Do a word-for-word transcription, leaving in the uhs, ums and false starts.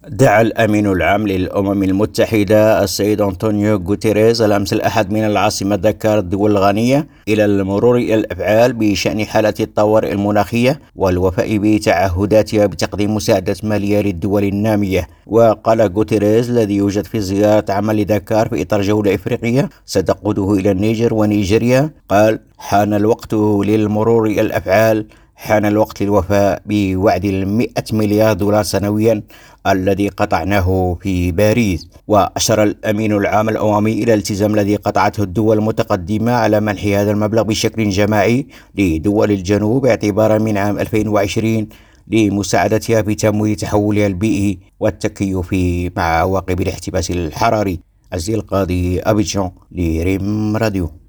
دعا الأمين العام للأمم المتحدة السيد أنطونيو غوتيريز الأمس الأحد من العاصمة دكار الدول الغنية إلى المرور إلى الأفعال بشأن حالة الطوارئ المناخية والوفاء بتعهداتها بتقديم مساعدات مالية للدول النامية. وقال غوتيريز الذي يوجد في زيارة عمل لدكار في إطار جولة إفريقية ستقوده إلى النيجر ونيجيريا، قال: حان الوقت للمرور إلى الأفعال، حان الوقت للوفاء بوعد المئة مليار دولار سنويا الذي قطعناه في باريس. وأشار الأمين العام الأممي إلى الالتزام الذي قطعته الدول المتقدمة على منح هذا المبلغ بشكل جماعي لدول الجنوب اعتبارا من عام ألفين وعشرين لمساعدتها في تمويل تحولها البيئي والتكيف مع عواقب الاحتباس الحراري. عزيز القاضي، أبيجان، لريم راديو.